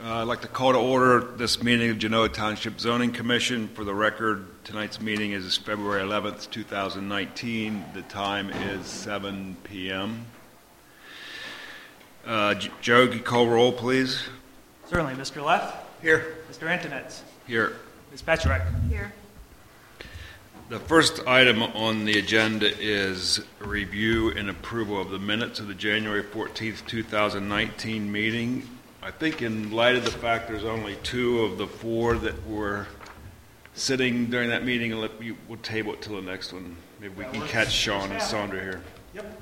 I'd like to call to order this meeting of Genoa Township Zoning Commission. For the record, tonight's meeting is February 11th, 2019. The time is 7 p.m. Joe, can you call roll, please? Certainly. Mr. Leff? Here. Mr. Antonetz? Here. Ms. Petrek? Here. The first item on the agenda is a review and approval of the minutes of the January 14th, 2019 meeting. I think in light of the fact there's only 2 of the 4 that were sitting during that meeting, we'll table it till the next one. Maybe we can catch Sean and Sandra here. Yep.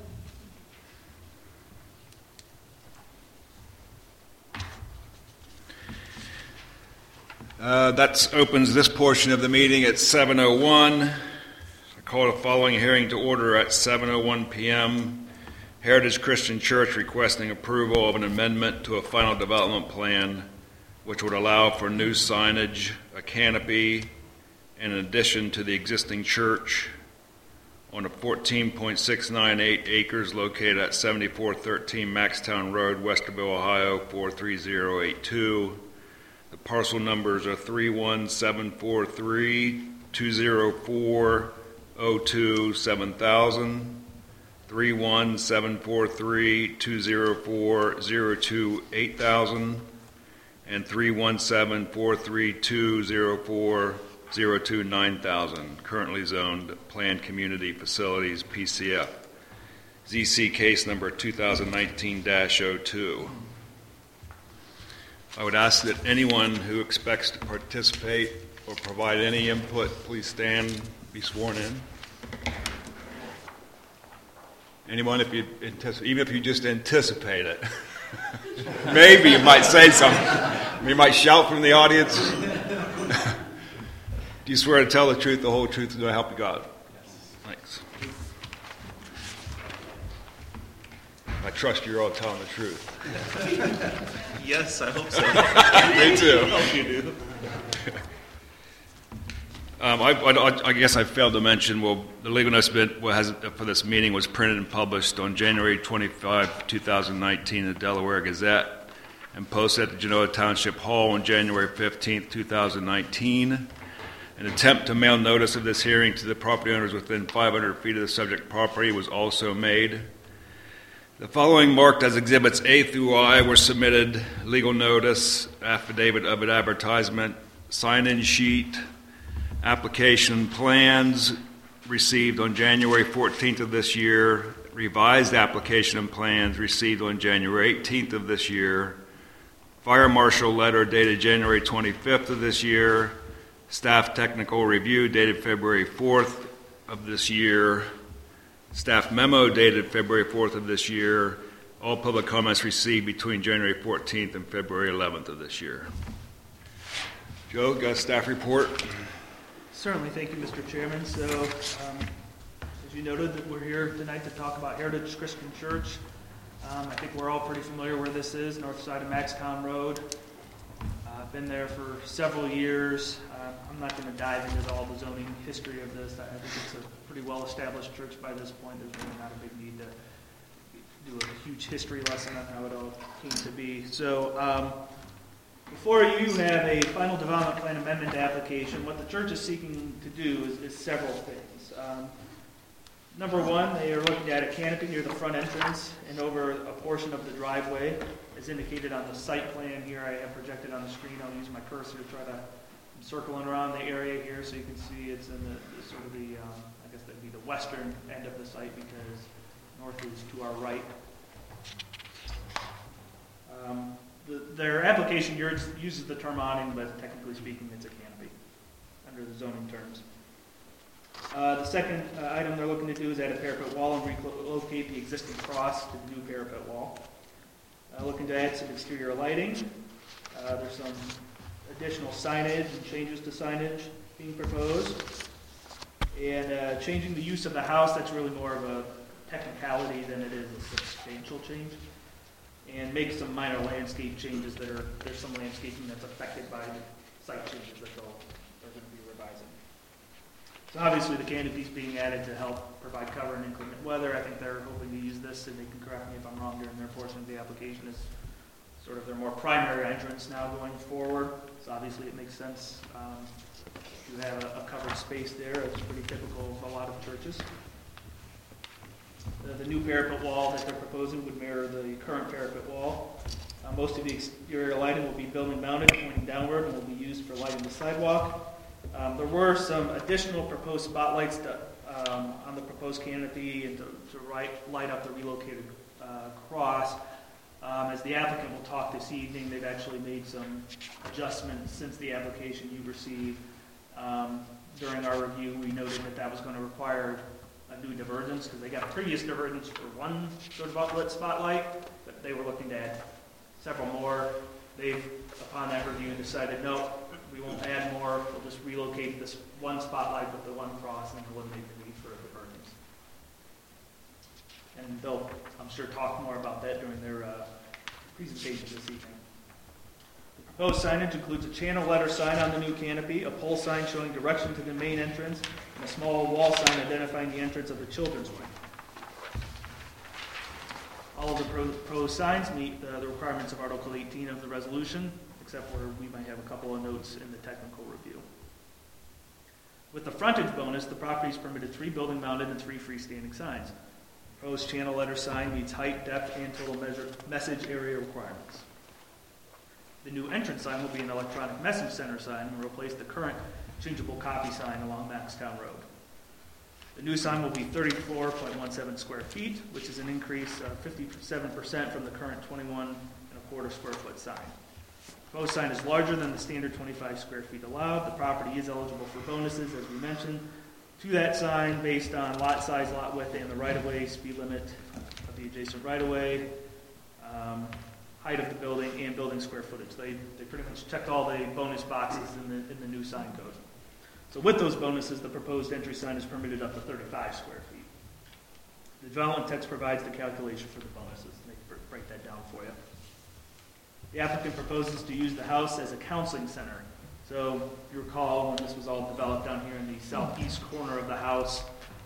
That opens this portion of the meeting at 7:01. I call the following hearing to order at 7:01 p.m. Heritage Christian Church requesting approval of an amendment to a final development plan which would allow for new signage, a canopy, and an addition to the existing church on a 14.698 acres located at 7413 Maxtown Road, Westerville, Ohio 43082. The parcel numbers are 31743 204 02 7000, 31743 204 02 8000, and 31743 204 02 9000. Currently zoned Planned Community Facilities PCF. ZC case number 2019-02. I would ask that anyone who expects to participate or provide any input, please stand, be sworn in. Anyone, even if you just anticipate it, maybe you might say something. You might shout from the audience. Do you swear to tell the truth, the whole truth, and to help you God? Yes. Thanks. I trust you're all telling the truth. Yes, I hope so. Me too. I hope you do. I guess I failed to mention, the legal notice for this meeting was printed and published on January 25, 2019 in the Delaware Gazette and posted at the Genoa Township Hall on January 15, 2019. An attempt to mail notice of this hearing to the property owners within 500 feet of the subject property was also made. The following marked as Exhibits A through I were submitted: legal notice, affidavit of an advertisement, sign-in sheet, application plans received on January 14th of this year, revised application and plans received on January 18th of this year, fire marshal letter dated January 25th of this year, staff technical review dated February 4th of this year, staff memo dated February 4th of this year, all public comments received between January 14th and February 11th of this year. Joe, got a staff report? Certainly. Thank you, Mr. Chairman. So, as you noted, that we're here tonight to talk about Heritage Christian Church. I think we're all pretty familiar where this is, north side of Maxtown Road. I've been there for several years. I'm not going to dive into all the zoning history of this. I think it's a pretty well-established church by this point. There's really not a big need to do a huge history lesson on how it all came to be. So, before you have a final development plan amendment application, what the church is seeking to do is several things. Number one, they are looking at a canopy near the front entrance and over a portion of the driveway, as indicated on the site plan here. I have projected on the screen. I'll use my cursor to try to circle around the area here so you can see it's in the sort of the, I guess that would be the western end of the site, because north is to our right. Their application uses the term awning, but technically speaking, it's a canopy under the zoning terms. The second item they're looking to do is add a parapet wall and relocate the existing cross to the new parapet wall. Looking to add some exterior lighting. There's some additional signage and changes to signage being proposed. And changing the use of the house, that's really more of a technicality than it is a substantial change. And make some minor landscape changes there's some landscaping that's affected by the site changes that they're going to be revising. So obviously the canopy is being added to help provide cover in inclement weather. I think they're hoping to use this, and they can correct me if I'm wrong during their portion of the application, as sort of their more primary entrance now going forward. So obviously it makes sense to have a covered space there. It's pretty typical of a lot of churches. The new parapet wall that they're proposing would mirror the current parapet wall. Most of the exterior lighting will be building mounted, pointing downward, and will be used for lighting the sidewalk. There were some additional proposed spotlights on the proposed canopy and to light up the relocated cross. As the applicant will talk this evening, they've actually made some adjustments since the application you received. During our review, we noted that was going to require a new divergence because they got a previous divergence for one sort of uplit spotlight, but they were looking to add several more. They've, upon that review, decided, no, we won't add more. We'll just relocate this one spotlight with the one cross and eliminate the need for a divergence. And they'll, I'm sure, talk more about that during their presentation this evening. The proposed signage includes a channel letter sign on the new canopy, a pole sign showing direction to the main entrance, and a small wall sign identifying the entrance of the children's wing. All of the proposed signs meet the requirements of Article 18 of the resolution, except where we might have a couple of notes in the technical review. With the frontage bonus, the property is permitted 3 building-mounted and 3 freestanding signs. The proposed channel letter sign meets height, depth, and total message area requirements. The new entrance sign will be an electronic message center sign and will replace the current changeable copy sign along Maxtown Road. The new sign will be 34.17 square feet, which is an increase of 57% from the current 21.25 square foot sign. The proposed sign is larger than the standard 25 square feet allowed. The property is eligible for bonuses, as we mentioned, to that sign based on lot size, lot width, and the right-of-way, speed limit of the adjacent right-of-way, height of the building, and building square footage. They pretty much checked all the bonus boxes in the new sign code. So with those bonuses, the proposed entry sign is permitted up to 35 square feet. The development text provides the calculation for the bonuses. They break that down for you. The applicant proposes to use the house as a counseling center. So if you recall, when this was all developed down here in the southeast corner of the house,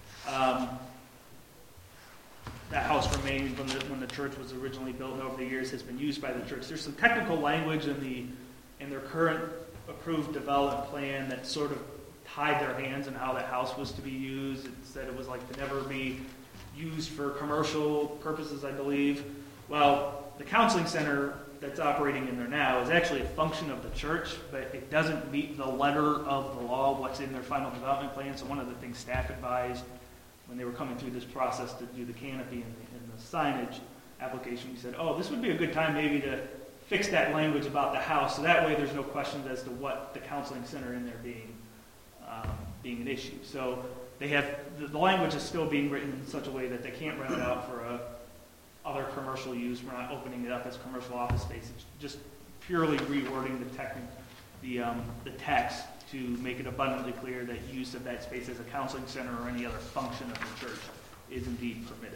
that house remained when the church was originally built, and over the years has been used by the church. There's some technical language in their current approved development plan that sort of tied their hands on how that house was to be used. It said it was like to never be used for commercial purposes, I believe. Well, the counseling center that's operating in there now is actually a function of the church, but it doesn't meet the letter of the law, what's in their final development plan. So one of the things staff advised when they were coming through this process to do the canopy and the signage application, we said, oh, this would be a good time maybe to fix that language about the house, so that way there's no questions as to what the counseling center in there being an issue. So they have the language is still being written in such a way that they can't rent it out for other commercial use. We're not opening it up as commercial office space. It's just purely rewording the text to make it abundantly clear that use of that space as a counseling center or any other function of the church is indeed permitted.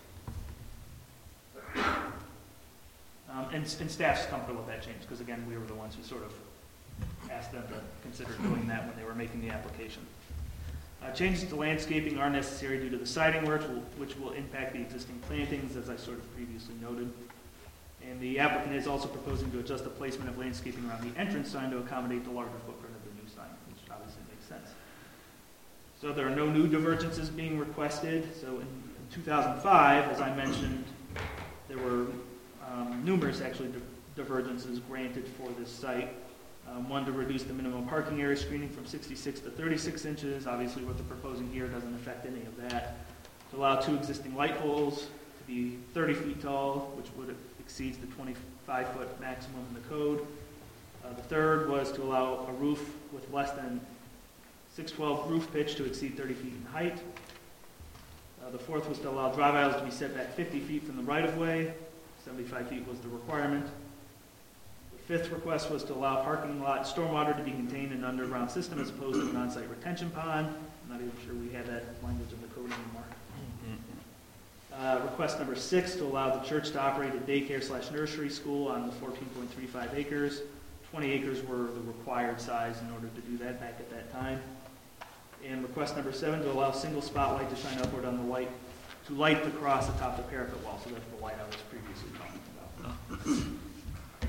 And staff's comfortable with that change because, again, we were the ones who sort of asked them to consider doing that when they were making the application. Changes to landscaping are necessary due to the siding work, which will impact the existing plantings, as I sort of previously noted. And the applicant is also proposing to adjust the placement of landscaping around the entrance sign to accommodate the larger footprint of the new sign, which obviously makes sense. So there are no new divergences being requested. So in 2005, as I mentioned, there were numerous actually divergences granted for this site. One to reduce the minimum parking area screening from 66 to 36 inches. Obviously what they're proposing here doesn't affect any of that. To allow 2 existing light poles to be 30 feet tall, which would exceed the 25-foot maximum in the code. The third was to allow a roof with less than 612 roof pitch to exceed 30 feet in height. The fourth was to allow drive aisles to be set back 50 feet from the right-of-way. 75 feet was the requirement. The fifth request was to allow parking lot stormwater to be contained in an underground system as opposed to an on-site retention pond. I'm not even sure we have that language in the code anymore. Request number 6 to allow the church to operate a daycare/nursery school on the 14.35 acres. 20 acres were the required size in order to do that back at that time. And request number 7 to allow single spotlight to shine upward on the light to light the cross atop the parapet wall. So that's the light I was previously talking about.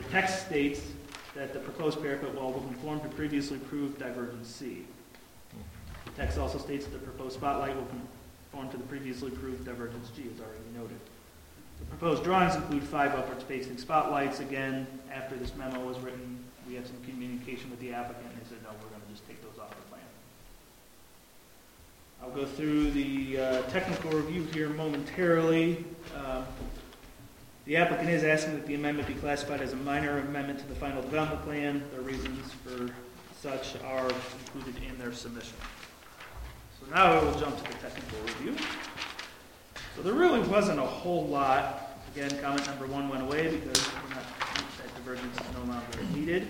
text states that the proposed parapet wall will conform to previously approved divergence C. The text also states that the proposed spotlight will conform to the previously approved divergence G, as already noted. The proposed drawings include 5 upward-facing spotlights. Again, after this memo was written, we had some communication with the applicant, and they said, no, we're going to just take those off the plan. I'll go through the technical review here momentarily. The applicant is asking that the amendment be classified as a minor amendment to the final development plan. The reasons for such are included in their submission. So now I will jump to the technical review. So there really wasn't a whole lot. Again, comment number 1 went away because that divergence is no longer needed.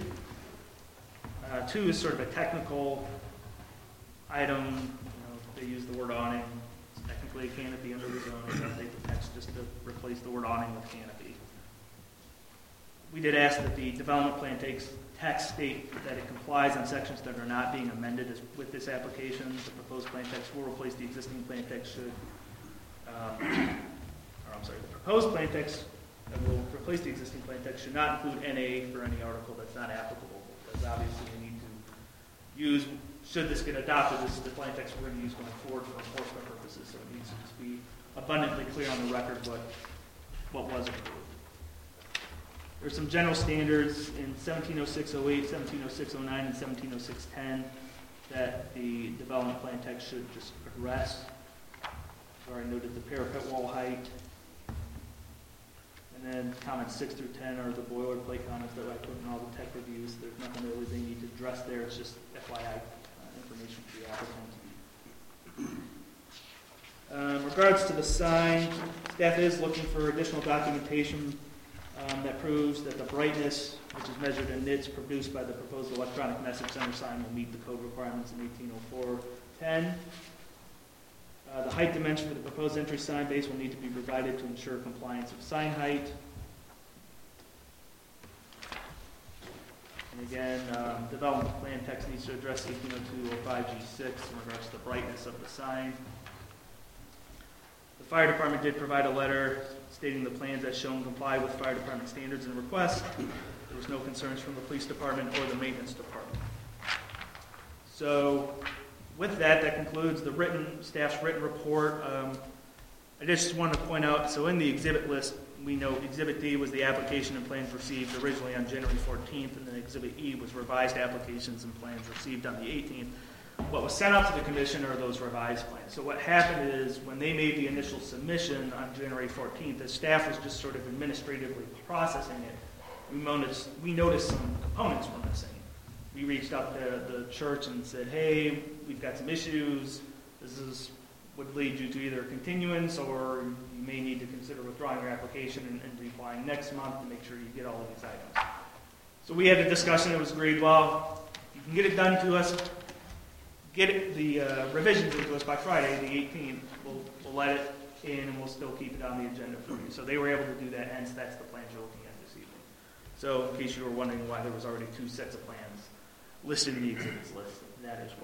2 is sort of a technical item. They use the word awning. It's technically a canopy under the zone. I'll update the text just to replace the word awning with canopy. We did ask that the development plan text state that it complies on sections that are not being amended with this application. The proposed plan text will replace the existing plan text the proposed plan text that will replace the existing plan text should not include NA for any article that's not applicable, because obviously we need to use, should this get adopted, this is the plan text we're going to use going forward for enforcement purposes, so it needs to just be abundantly clear on the record what was approved. There's some general standards in 1706-08, 1706-09, and 1706-10 that the development plan text should just address. So I noted the parapet wall height. And then comments 6 through 10 are the boilerplate comments that I put in all the tech reviews. There's nothing really they need to address there. It's just FYI information for the applicant. In regards to the sign, staff is looking for additional documentation that proves that the brightness, which is measured in nits produced by the proposed electronic message center sign, will meet the code requirements in 1804-10. The height dimension for the proposed entry sign base will need to be provided to ensure compliance with sign height. And again, development plan text needs to address 1802-05G6 in regards to the brightness of the sign. The fire department did provide a letter stating the plans as shown comply with fire department standards and requests. There was no concerns from the police department or the maintenance department. So with that, that concludes the staff's written report. I just want to point out, so in the exhibit list, we know Exhibit D was the application and plans received originally on January 14th, and then Exhibit E was revised applications and plans received on the 18th. What was sent out to the commission are those revised plans. So what happened is when they made the initial submission on January 14th, the staff was just sort of administratively processing it. We noticed some components were missing. We reached out to the church and said, hey, we've got some issues. This would lead you to either continuance or you may need to consider withdrawing your application and reapplying next month to make sure you get all of these items. So we had a discussion. It was agreed, well, you can get it done to us, get the revisions into us by Friday, the 18th. We'll let it in and we'll still keep it on the agenda for you. So they were able to do that, hence that's the plans you're looking at this evening. So in case you were wondering why there was already 2 sets of plans listed in the exhibits list, that is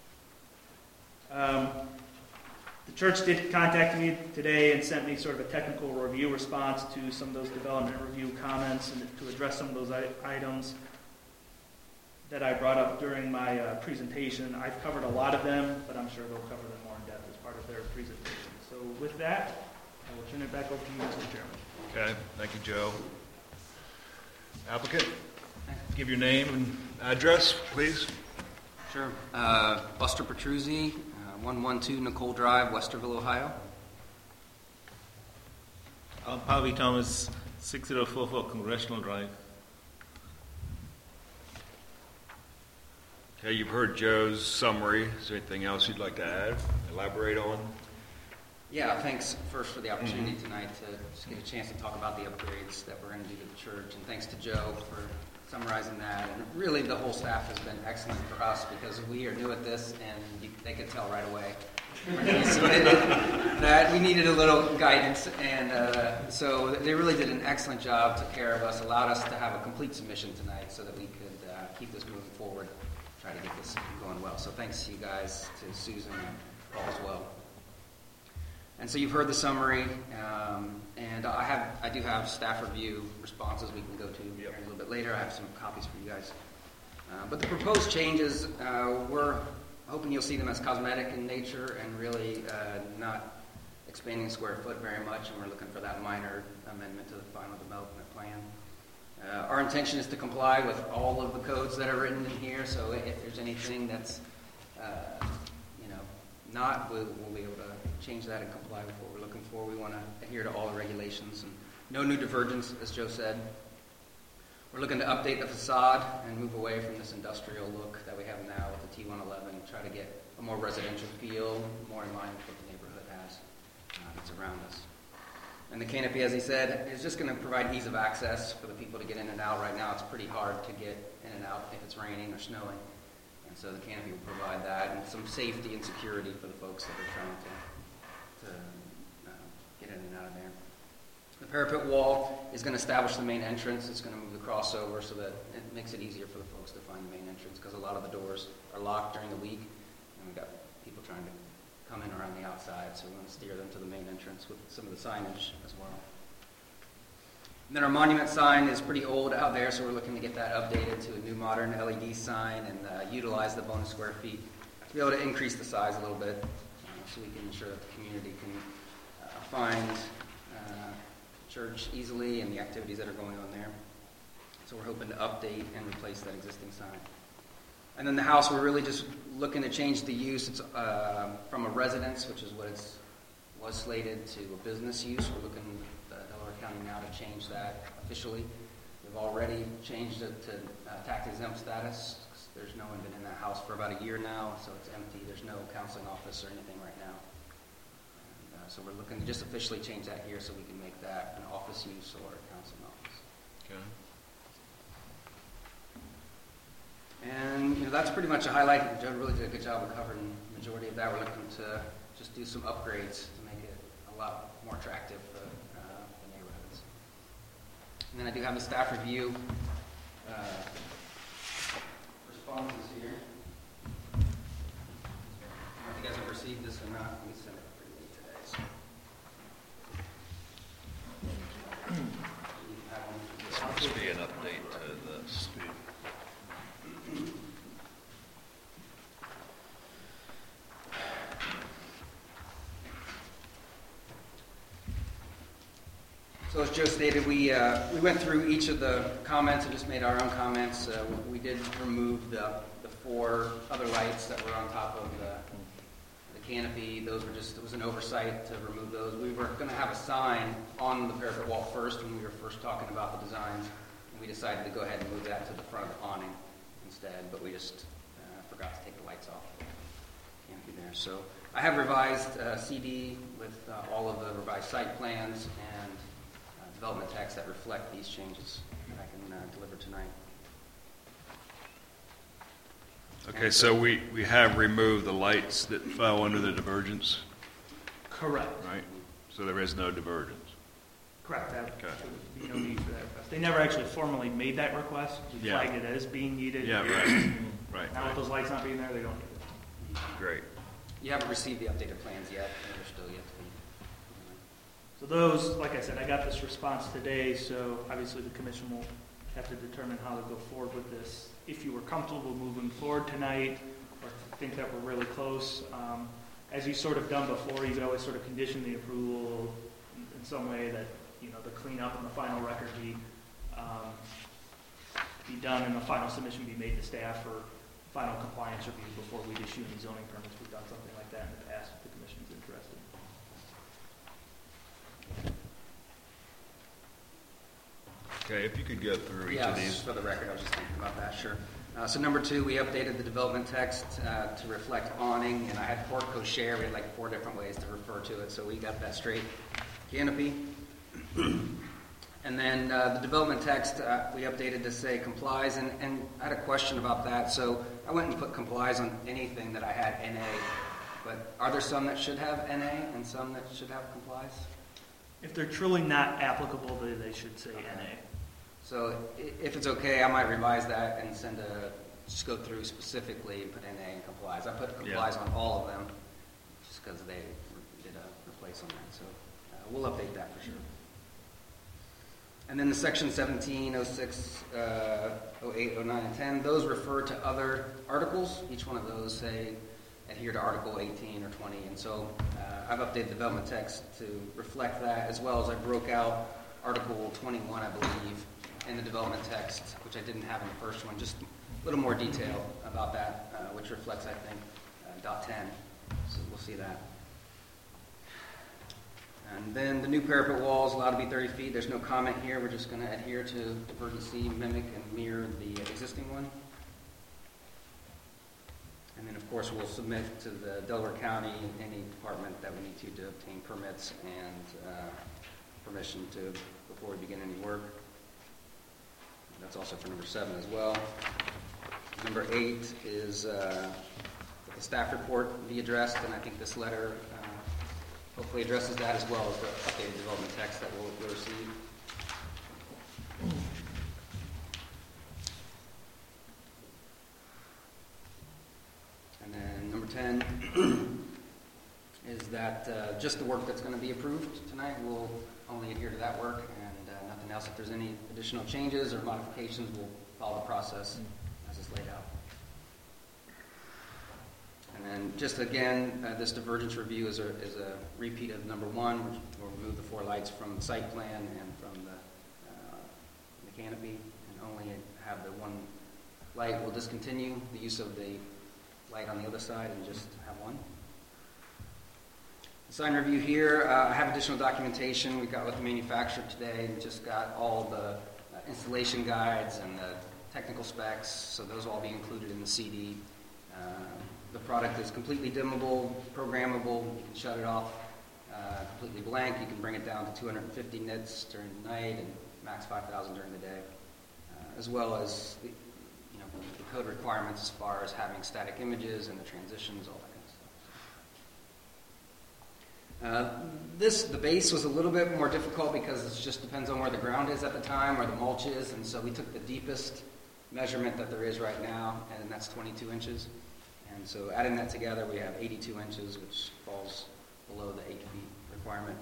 why. The church did contact me today and sent me sort of a technical review response to some of those development review comments and to address some of those items that I brought up during my presentation. I've covered a lot of them, but I'm sure they'll cover them more in depth as part of their presentation. So with that, I will turn it back over to you, Mr. Chairman. Okay, thank you, Joe. Applicant, give your name and address, please. Sure. Buster Petruzzi, 112 Nicole Drive, Westerville, Ohio. Pavi Thomas, 6044 Congressional Drive. Okay, you've heard Joe's summary. Is there anything else you'd like to add, elaborate on? Yeah, thanks first for the opportunity tonight to just get a chance to talk about the upgrades that we're going to do to the church. And thanks to Joe for summarizing that. And really the whole staff has been excellent for us because we are new at this and they could tell right away that we needed a little guidance. And so they really did an excellent job, took care of us, allowed us to have a complete submission tonight so that we could keep this moving forward, try to get this going well. So thanks to you guys, to Susan and Paul as well. And so you've heard the summary, and I do have staff review responses we can go to here a little bit later. I have some copies for you guys. But the proposed changes, we're hoping you'll see them as cosmetic in nature and really not expanding square foot very much, and we're looking for that minor amendment to the final development plan. Our intention is to comply with all of the codes that are written in here, so if there's anything that's we'll be able to change that and comply with what we're looking for. We want to adhere to all the regulations and no new divergence, as Joe said. We're looking to update the facade and move away from this industrial look that we have now with the T111, try to get a more residential feel, more in line with what the neighborhood has that's around us. And the canopy, as he said, is just going to provide ease of access for the people to get in and out. Right now it's pretty hard to get in and out if it's raining or snowing. And so the canopy will provide that and some safety and security for the folks that are trying to get in and out of there. The parapet wall is going to establish the main entrance. It's going to move the crossover so that it makes it easier for the folks to find the main entrance, because a lot of the doors are locked during the week, and we've got people trying to come in around the outside, so we want to steer them to the main entrance with some of the signage as well. And then our monument sign is pretty old out there, so we're looking to get that updated to a new modern LED sign and utilize the bonus square feet to be able to increase the size a little bit so we can ensure that the community can find church easily and the activities that are going on there. So we're hoping to update and replace that existing sign. And then the house, we're really just looking to change the use. It's from a residence, which is what it was slated, to a business use. We're looking at Delaware County now to change that officially. We've already changed it to tax-exempt status. There's no one been in that house for about a year now, so it's empty. There's no counseling office or anything right now. And, so we're looking to just officially change that here so we can make that an office use or a counseling office. Okay. And that's pretty much a highlight. Joe really did a good job of covering the majority of that. We're looking to just do some upgrades to make it a lot more attractive for the neighborhoods. And then I do have the staff review responses here. I don't know if you guys have received this or not. We sent it pretty late today. So. This must be an update to this. So as Joe stated, we went through each of the comments and just made our own comments. We did remove the 4 other lights that were on top of the canopy. Those were it was an oversight to remove those. We were going to have a sign on the parapet wall first when we were first talking about the designs. And we decided to go ahead and move that to the front of the awning instead, but we just forgot to take the lights off the canopy there. So I have revised CD with all of the revised site plans and development text that reflect these changes that I can deliver tonight. Okay, so we have removed the lights that fell under the divergence, Correct. right? So there is no divergence. Correct. That Okay. would be no need for that request. They never actually formally made that request. We Yeah. flagged it as being needed. Yeah, right. Right. Now with those lights not being there, they don't need it. Great. You haven't received the updated plans yet, and they're still yet to be. So those, like I said, I got this response today, so obviously the commission will have to determine how to go forward with this. If you were comfortable moving forward tonight, or think that we're really close, as you sort of done before, you could always sort of condition the approval in some way that, the cleanup and the final record be done and the final submission be made to staff for final compliance review before we'd issue any zoning permits. We've done something like that in the past if the commission's interested. Okay, if you could go through each of Yes, these. for the record, I was just thinking about that, sure. So number 2, we updated the development text to reflect awning, and I had portico share. We had like 4 different ways to refer to it, so we got that straight. Canopy. And then the development text, we updated to say complies, and I had a question about that. So I went and put complies on anything that I had NA, but are there some that should have NA and some that should have complies? If they're truly not applicable, they should say NA. So if it's okay, I might revise that and just go through specifically and put NA and complies. I put complies on all of them just because they did a replacement. place on that. So we'll update that for sure. And then the section 17, 06, 08, 09, and 10, those refer to other articles. Each one of those say adhere to Article 18 or 20. And so I've updated the development text to reflect that, as well as I broke out Article 21, I believe, in the development text, which I didn't have in the first one, just a little more detail about that, which reflects, I think, dot 10. So we'll see that. And then the new parapet wall is allowed to be 30 feet. There's no comment here. We're just going to adhere to Divergent C, mimic, and mirror the existing one. And then, of course, we'll submit to the Delaware County, any department that we need to obtain permits and permission to before we begin any work. That's also for number 7 as well. Number 8 is that the staff report be addressed, and I think this letter hopefully addresses that, as well as the updated development text that we'll receive. And then number 10 is that just the work that's going to be approved tonight, we'll only adhere to that work and nothing else. If there's any additional changes or modifications, we'll follow the process as it's laid out. And then just again, this divergence review is a repeat of number 1. We'll remove the 4 lights from the site plan and from the canopy, and only have the 1 light. We'll discontinue the use of the light on the other side and just have 1. The sign review here, I have additional documentation. We got with the manufacturer today and just got all the installation guides and the technical specs, so those will all be included in the CD. The product is completely dimmable, programmable. You can shut it off completely blank. You can bring it down to 250 nits during the night and max 5,000 during the day, as well as the code requirements as far as having static images and the transitions, all that kind of stuff. The base was a little bit more difficult because it just depends on where the ground is at the time, where the mulch is, and so we took the deepest measurement that there is right now, and that's 22 inches. And so adding that together, we have 82 inches, which falls below the 8 feet requirement.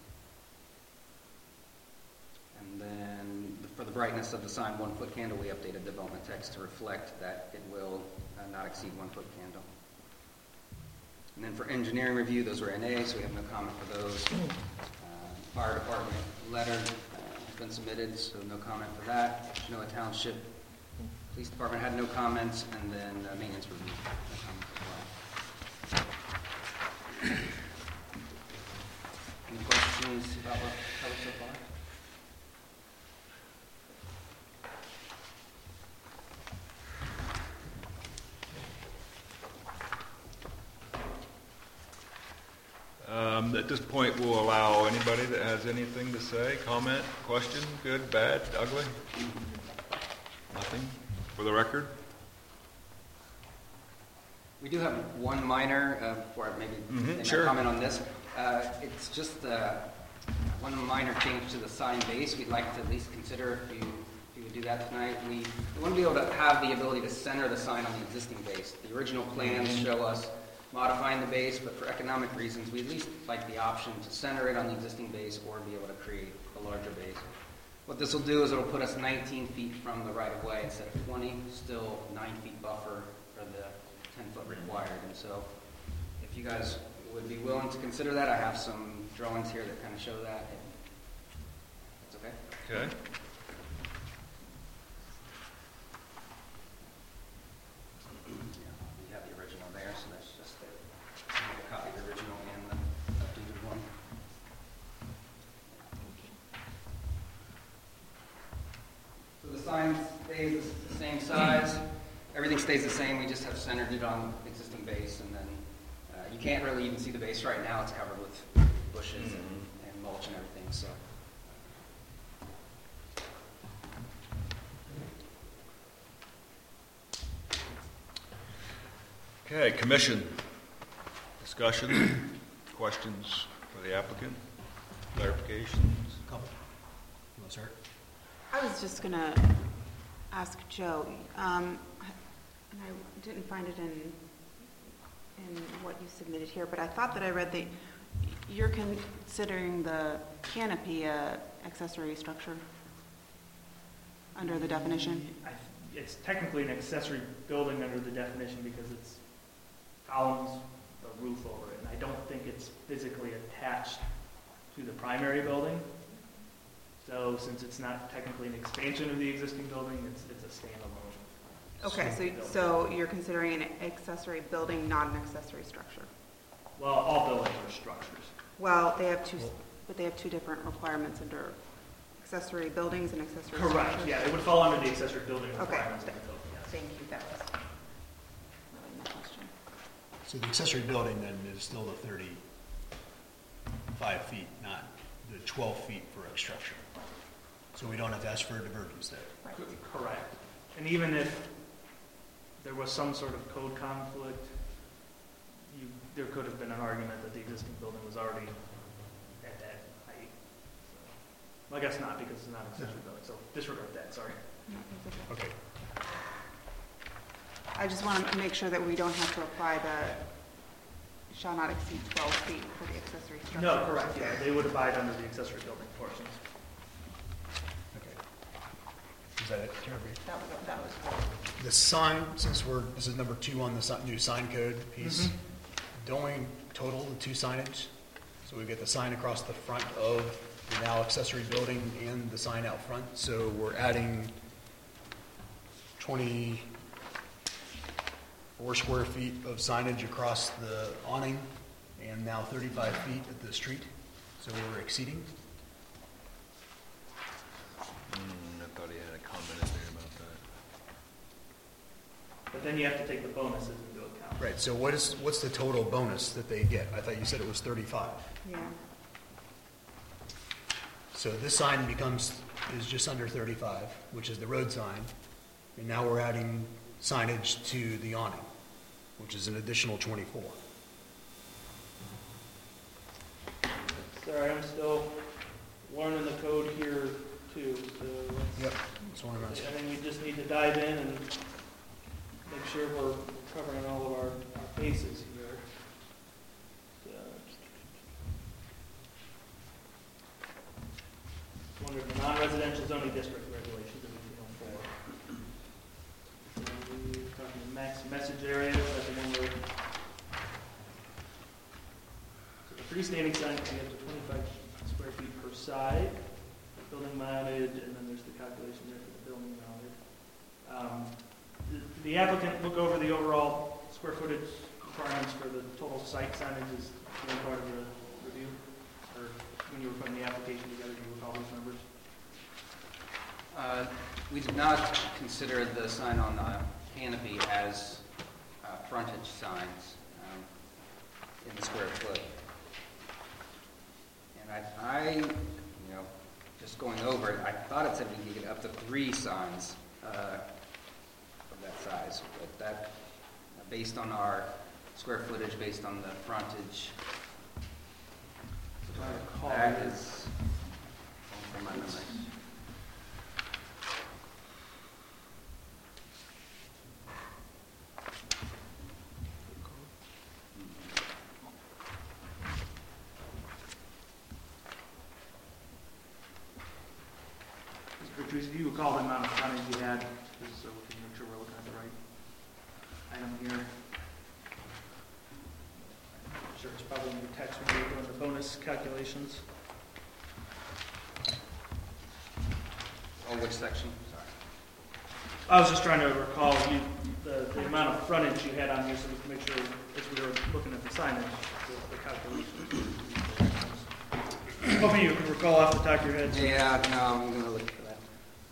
And then for the brightness of the sign 1-foot candle, we updated the development text to reflect that it will not exceed 1-foot candle. And then for engineering review, those are NA, so we have no comment for those. Fire department letter has been submitted, so no comment for that. Genoa Township Police Department had no comments, and then maintenance review, no comments as well. Any questions about what covered so far? At this point, we'll allow anybody that has anything to say, comment, question, good, bad, ugly. Nothing for the record. We do have one minor, before I maybe Sure. comment on this. It's just one minor change to the sign base. We'd like to at least consider if you would do that tonight. We want to be able to have the ability to center the sign on the existing base. The original plans show us modifying the base, but for economic reasons, we at least like the option to center it on the existing base or be able to create a larger base. What this will do is it will put us 19 feet from the right-of-way instead of 20, still 9 feet buffer for the 10-foot required. And so if you guys would be willing to consider that, I have some drawings here that kind of show that. That's okay? Okay. You have the original there, so that's just a copy of the original and the updated one. So the sign stays the same size. Everything stays the same. We just have centered it on the existing base, and then you can't really even see the base right now. It's covered with bushes and mulch and everything. So. Okay, commission. Discussion, questions for the applicant, clarifications? Couple. You want to start? I was just going to ask Joe, and I didn't find it in what you submitted here, but I thought that I read that You're considering the canopy a accessory structure under the definition? It's technically an accessory building under the definition because it's columns, the roof over it, and I don't think it's physically attached to the primary building. So since it's not technically an expansion of the existing building, it's a standalone. Okay, so you're considering an accessory building, not an accessory structure? Well, all buildings are structures. Well, they have two different requirements under accessory buildings and accessory structures? Correct, yeah, it would fall under the accessory building Okay. requirements of the building, yes. Thank you, that was really my question. So the accessory building then is still the 35 feet, not the 12 feet for a structure. So we don't have to ask for a divergence there. Right. Correct. And even if there was some sort of code conflict, there could have been an argument that the existing building was already at that height. So, well, I guess not, because it's not an accessory building, so disregard that, sorry. No, that's okay. Okay. I just want to make sure that we don't have to apply the shall not exceed 12 feet for the accessory structure. No, correct, yeah, they would abide under the accessory building portions. Okay. Is that it, Jeremy? That was The sign, since this is number 2 on the new sign code piece, don't we total the 2 signage? So we get the sign across the front of the now accessory building and the sign out front. So we're adding 24 square feet of signage across the awning and now 35 feet at the street. So we're exceeding. I thought he had a comment in there about that. But then you have to take the bonuses into account. Right, so what's the total bonus that they get? I thought you said it was 35. Yeah. So this sign is just under 35, which is the road sign. And now we're adding signage to the awning, which is an additional 24. Sorry, I'm still learning the code here too, so Yep. That's one of I us. think we just need to dive in and make sure we're covering all of our bases here. One of the non-residential zoning district regulations that we know for. So we're talking max message areas, that's the one where. So the freestanding sign can be up to 25 square feet per side, building mounted, and then there's the calculation there for the building mounted. The applicant look over the overall square footage requirements for the total site signage is one part of the review, or when you were putting the application together, do you recall these numbers? We did not consider the sign on the canopy as frontage signs in the square foot. And I just going over it, I thought it said we could get up to 3 signs of that size, but that, based on our square footage, based on the frontage, If I recall, that is from my memory. Patrice, do you recall the amount of frontage you had, just so we can make sure we're looking at the right item here? I'm sure it's probably in your text when you were doing the bonus calculations. Oh, which section? Sorry. I was just trying to recall the amount of frontage you had on here, so we can make sure, as we were looking at the signage, the calculations. Hoping you can recall off the top of your head. Yeah, no, I'm going to look for that.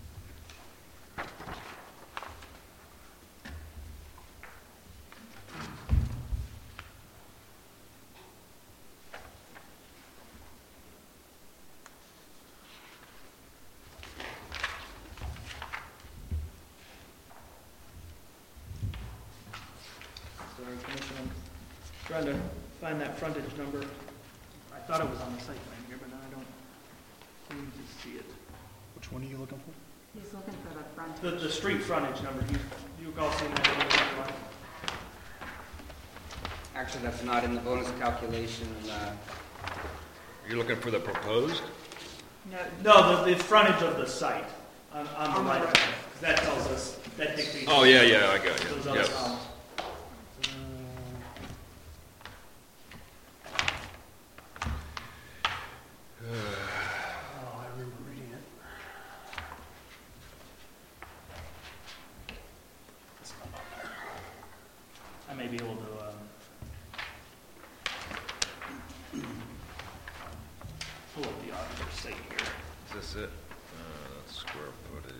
Sorry, Commissioner, I'm trying to find that frontage number. I thought it was on the site plan here, but now I don't seem to see it. Which one are you looking for? He's looking for the front. The street frontage number, you recall seeing that? in the plan? Actually, that's not in the bonus calculation. You're looking for the proposed? No, the frontage of the site on the right. That tells us, that dictates. Oh, yeah, I got you. Those other Yep. columns. Oh, I remember reading it. It's not on there. I may be able to, pull up the auditor's site here. Is this it? That's square footage.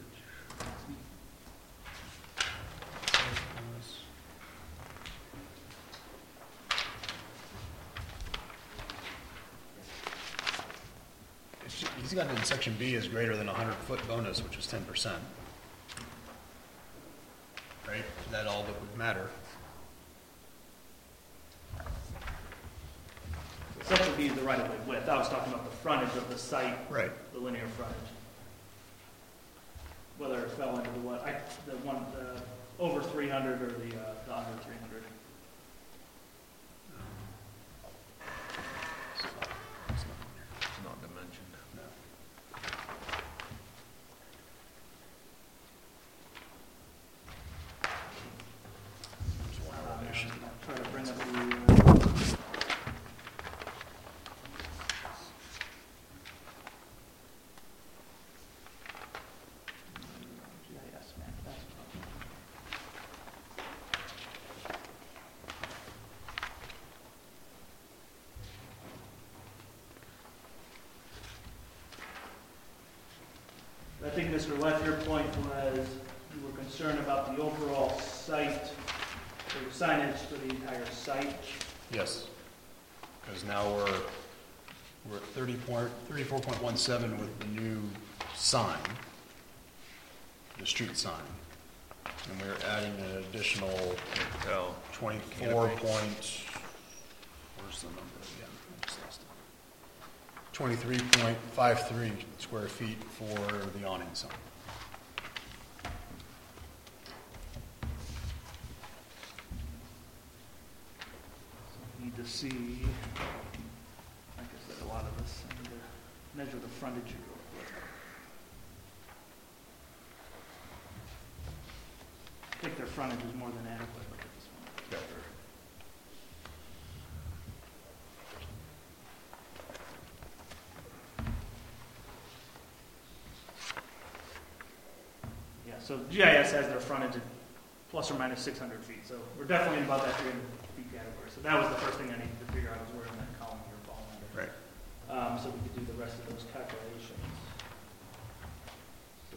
He's got it in section B as greater than 100-foot bonus, which is 10%. Right? Is that all that would matter? Section B is the right-of-way width. I was talking about the frontage of the site, Right. the linear frontage. Whether it fell into the over 300 or the under 300. It's not dimensioned. Try to bring up the, GIS map. That's I think, Mr. Leff, your point was you were concerned about the overall site, or signage for the entire site. Yes. Because now we're at 34.17 with the new sign, the street sign. And we're adding an additional Oh, 24 point, where's the number again? I just lost it. 23.53 square feet for the awning sign. Need to see, like I said, a lot of this, I need to measure the frontage here real quick. I think their frontage is more than adequate. Look at this one. Yeah, so GIS has their frontage at plus or minus 600 feet, so we're definitely in about that 300 feet category. So that was the first thing I needed to figure out, was where in that column you're falling under. Right. So we could do the rest of those calculations. So,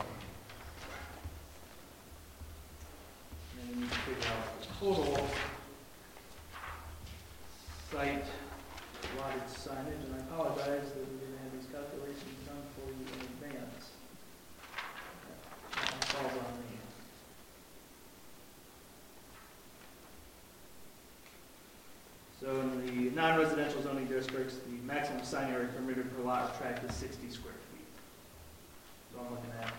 and then we need to figure out the total site allotted signage, and I apologize that we didn't have these calculations done for you in advance. That falls on me. So in the non-residential zoning districts, the maximum sign area permitted per lot or tract is 60 square feet. So I'm looking at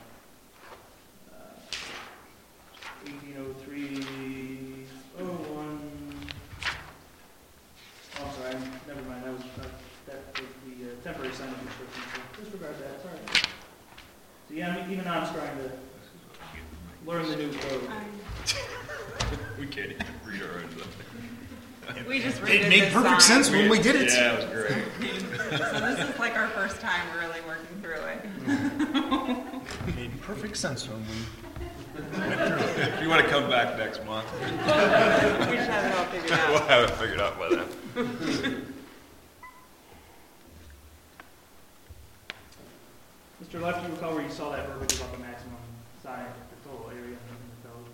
1803, 01. Oh, I'm sorry, never mind. That was the temporary signage restriction. So disregard that. Sorry. So yeah, even I'm trying to learn the new code. we can't even read our own stuff. We just It redid made this perfect sign. sense when we did it. Yeah, it was great. So this is like our first time really working through it. It made perfect sense when we went through it. If you want to come back next month, We should have it all figured we'll out. have it figured out by then. Mr. Left, do you recall where you saw that verbiage about the maximum sign, the total area in the code?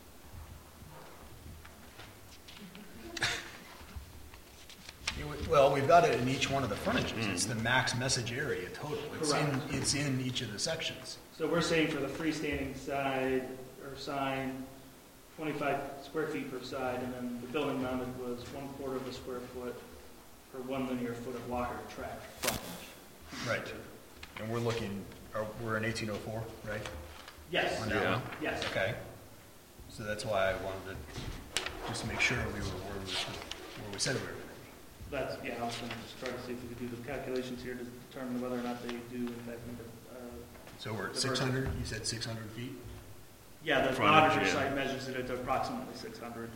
Well, we've got it in each one of the frontages. It's the max message area total. Correct. It's in each of the sections. So we're saying for the freestanding side or sign, 25 square feet per side, and then the building mounted was 1/4 of a square foot per 1 linear foot of lot or tract frontage. Right. And we're looking, we're in 1804, right? Yes. On that Yeah. one? Yes. Okay. So that's why I wanted to just make sure we were where we said we were going to be. That's, yeah, I was going to just try to see if we could do the calculations here to determine whether or not they do in fact need So we're at the 600, you said 600 feet? yeah, the Frontage, auditor yeah. site measures it at approximately 600.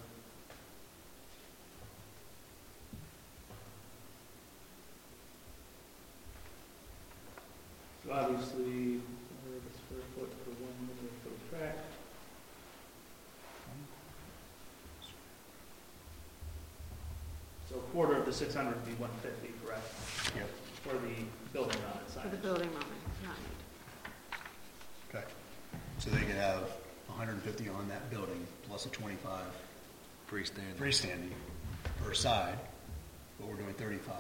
So obviously, the square foot for 1 linear foot of track. So a quarter of the 600 would be 150, correct? Yep. For the building mounted For the signage. building moment, not need. Okay. So they could have 150 on that building plus a 25 Freestanding. freestanding per side, but we're doing 35.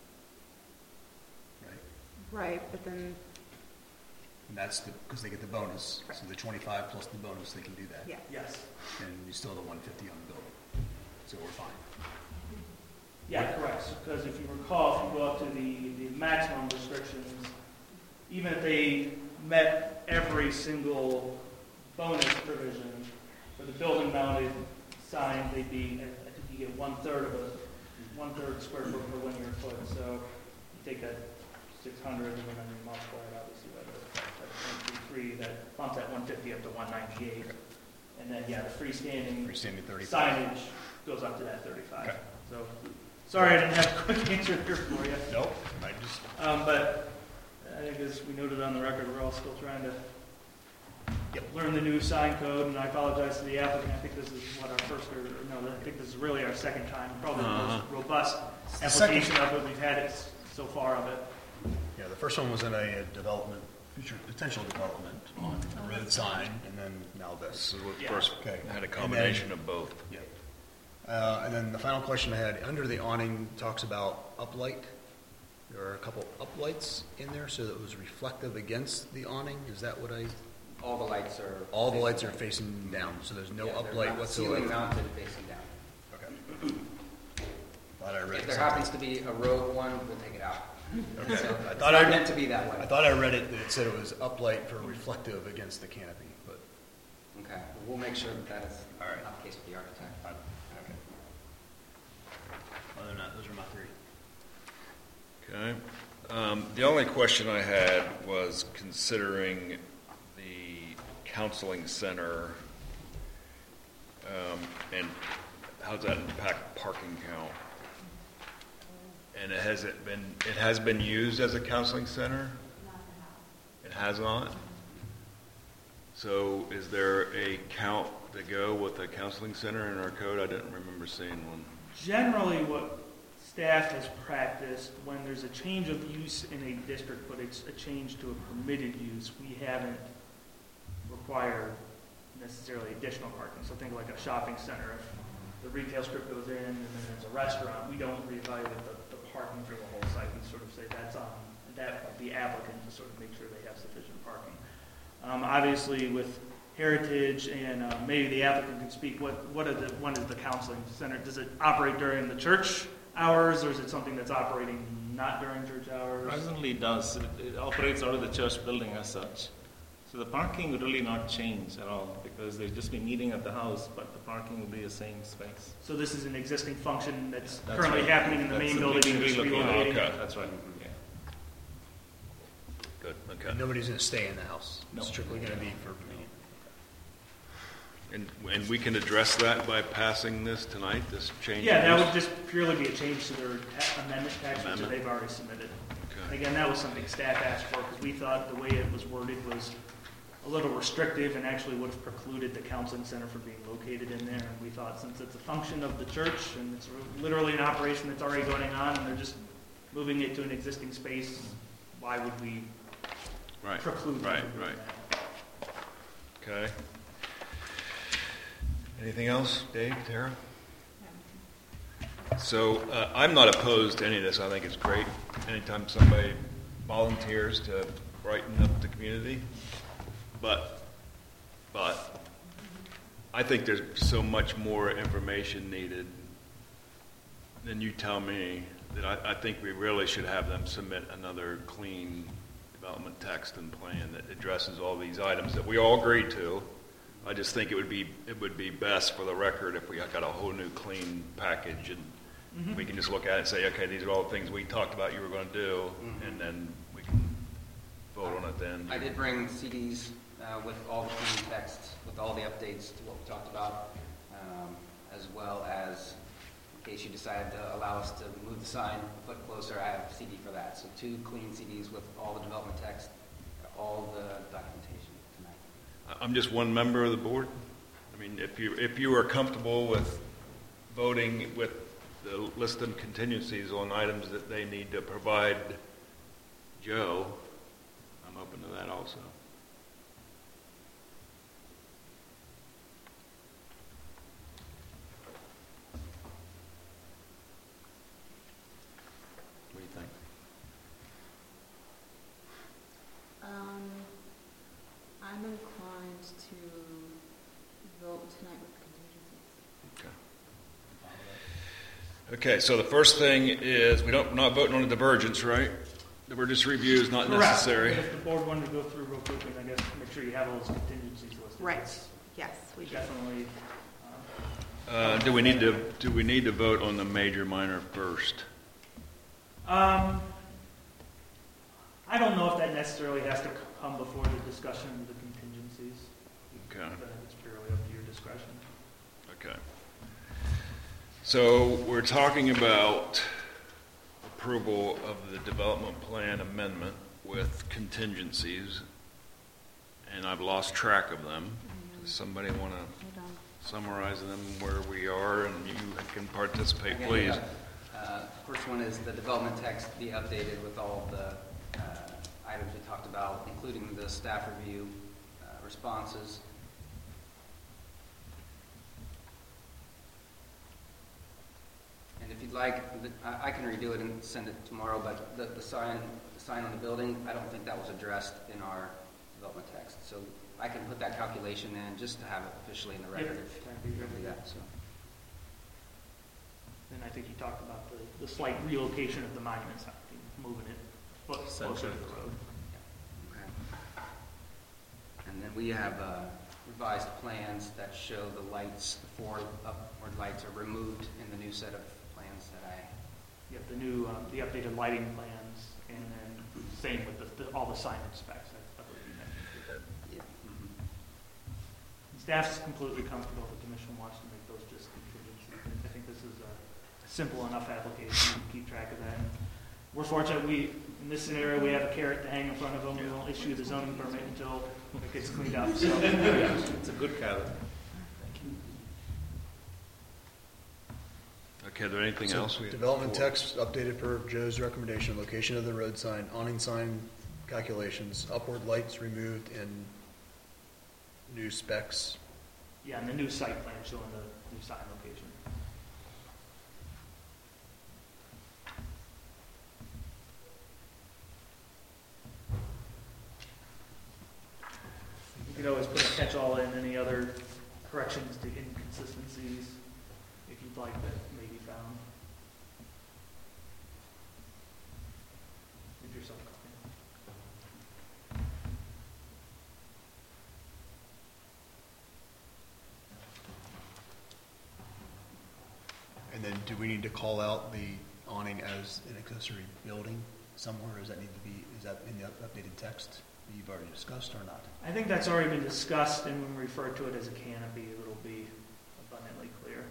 Right? Right, but then, And that's because they get the bonus. So the 25 plus the bonus, they can do that. yeah. Yes. And you still have the 150 on the building. So we're fine. Yeah, correct. Because if you recall, if you go up to the maximum restrictions, even if they met every single bonus provision for the building mounted sign, they'd be, I think you get one third square foot per linear foot. So you take that 600 and then you multiply it obviously by the 0.33, that bumps that 150 up to 198. And then, yeah, the freestanding Freestanding 35. signage goes up to that 35. Okay. So, sorry I didn't have a quick answer here for you. Nope. I just, But I think as we noted on the record, we're all still trying to learn the new sign code, and I apologize to the applicant. I think this is what our first, I think this is really our second time, probably the most robust the second. application of it we've had it so far of it. yeah, the first one was in a development, future potential development on the road sign, and then now this. This is what Yeah. first Okay. had a combination of both. Yeah. And then the final question I had, under the awning talks about uplight. There are a couple uplights in there so that it was reflective against the awning. Is that what I, All the lights are. all the lights are facing down, so there's no Yeah, they're uplight Ceiling whatsoever? mounted facing down. Okay. Thought I read If there something. happens to be a rogue one, we'll take it out. Okay. So I it's thought not I, meant to be that way. I thought I read it that it said it was uplight for reflective against the canopy, but, Okay, well, we'll make sure that that is All right. not the case with the architect. okay. Other than that, those are my three. Okay. The only question I had was considering the counseling center, and how does that impact parking count? And it has been used as a counseling center? It has not? So is there a count to go with a counseling center in our code? I didn't remember seeing one. Generally, what staff has practiced, when there's a change of use in a district, but it's a change to a permitted use, we haven't required necessarily additional parking. So think like a shopping center. If the retail strip goes in and then there's a restaurant, we don't reevaluate the parking for the whole site. We sort of say that's on that point, the applicant to sort of make sure they have sufficient parking. Obviously, with Heritage, and maybe the applicant can speak, when is the counseling center? Does it operate during the church hours, or is it something that's operating not during church hours? Presently it does. It operates out of the church building as such. So the parking would really not change at all because they'd just be meeting at the house, but the parking will be the same space. So this is an existing function that's That's currently right. happening in the That's main simply building, being just relocated. relocating. Okay. That's right. Yeah. Good, okay. And nobody's going to stay in the house. No. It's strictly going to be for me. And we can address that by passing this tonight, this change? Yeah, that in would use? just purely be a change to their amendment text, which Amendment. they've already submitted. And Okay. again, that was something staff asked for, because we thought the way it was worded was a little restrictive and actually would have precluded the counseling center from being located in there. And we thought since it's a function of the church and it's literally an operation that's already going on and they're just moving it to an existing space, why would we Right, preclude them right, from doing right. that? Okay. Anything else, Dave, Tara? So I'm not opposed to any of this. I think it's great anytime somebody volunteers to brighten up the community. But I think there's so much more information needed than you tell me that I think we really should have them submit another clean development text and plan that addresses all these items that we all agree to. I just think it would be best for the record if we got a whole new clean package We can just look at it and say, okay, these are all the things we talked about you were going to do, and then we can vote on it then. I did bring CDs with all the clean text, with all the updates to what we talked about, as well as, in case you decided to allow us to move the sign a foot closer, I have a CD for that. So 2 clean CDs with all the development text, all the documentation tonight. I'm just one member of the board. I mean, if you are comfortable with voting with the list of contingencies on items that they need to provide Joe, I'm open to that also. What do you think? I'm inclined to vote tonight with contingencies. Okay, so the first thing is we're not voting on a divergence, right? Divergence review is not Correct. necessary. If the board wanted to go through real quick, and I guess make sure you have all those contingencies listed. Right. That's Yes, we do. definitely, Do we need to vote on the major minor first? I don't know if that necessarily has to come before the discussion of the contingencies. Okay. I think it's purely up to your discretion. Okay. So we're talking about approval of the development plan amendment with contingencies, and I've lost track of them. Does somebody want to Hold on. summarize them where we are, and you can participate, Okay, please? First one is the development text be updated with all of the items we talked about, including the staff review responses. And if you'd like, I can redo it and send it tomorrow, but the sign on the building, I don't think that was addressed in our development text. So I can put that calculation in just to have it officially in the record. Yep, if that'd be you great. do that, so. Then I think you talked about the slight relocation of the monument sign, moving it closer to the road. Okay. And then we have revised plans that show the lights, the 4 upward lights are removed in the new set of plans that I, You have the new, the updated lighting plans, and then same with all the signage specs. I believe you mentioned. yeah. Staff's completely comfortable. The commission wants to make those just contingencies. I think this is a simple enough application to keep track of that. We're fortunate, in this scenario, we have a carrot to hang in front of them. We won't issue the zoning permit until it gets cleaned up. So, It's a good carrot. Okay, is there anything So, else? development text updated per Joe's recommendation, location of the road sign, awning sign calculations, upward lights removed, and new specs. yeah, and the new site plan showing the new sign location. You could always put a catch-all in any other corrections to inconsistencies, if you'd like, that may be found. If you're so inclined. And then do we need to call out the awning as an accessory building somewhere? Does that need to be, is that in the updated text that you've already discussed or not? I think that's already been discussed, and when we refer to it as a canopy, it'll be abundantly clear.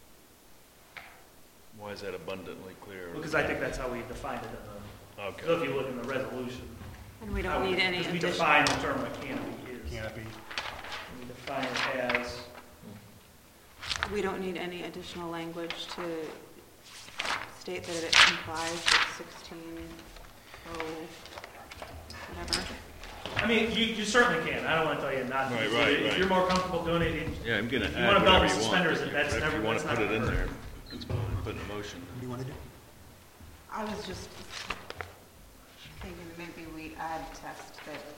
Why is that abundantly clear? Because I think that's how we defined it in the, Okay. so if you look in the resolution. And we how don't need any because we additional. define the term what canopy is. Canopy. We define it as, We don't need any additional language to state that it complies with 16 whatever. I mean, you certainly can, I don't want to tell you not to. Right, If right. you're more comfortable doing it, Yeah, I'm gonna You add want a belt whatever and you want. suspenders, but that's if never- you want to that's put it not in gonna there, hurt. that's fine. Put in a motion. What do you want to do? I was just thinking that maybe we add text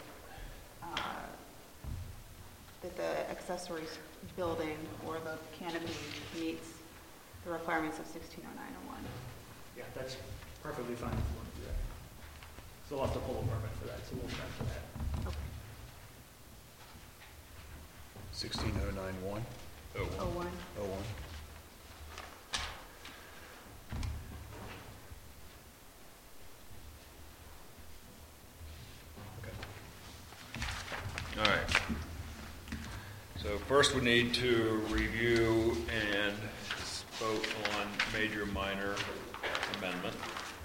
that the accessories building or the canopy meets the requirements of 160901. yeah, that's perfectly fine if you want to do that. So we'll have to pull a permit for that, so we'll check for that. Okay. 16091. Oh, 01. 01. So first we need to review and vote on major minor amendment.